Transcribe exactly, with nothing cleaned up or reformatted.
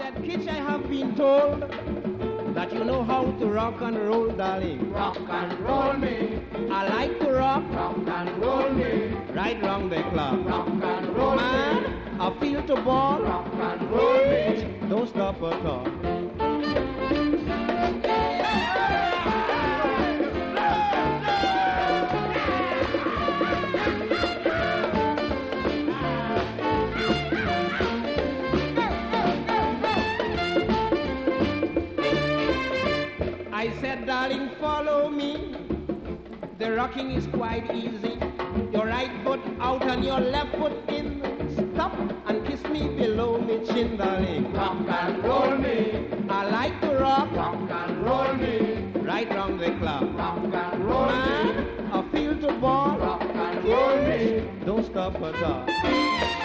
said, Kitch, I have been told that you know how to rock and roll, darling. Rock and roll me. I like to rock. Rock and roll me. Right round the club. Rock and roll Man, me. I feel to ball. Rock and roll me. Don't stop at all. I said, darling, follow me. The rocking is quite easy. Your right foot out and your left foot in. Stop and kiss me below me chin, darling. Rock and roll me. I like to rock. Rock and roll me. Right round the club. Rock and roll Man, me. I feel to ball. Rock and roll me. Don't stop at all.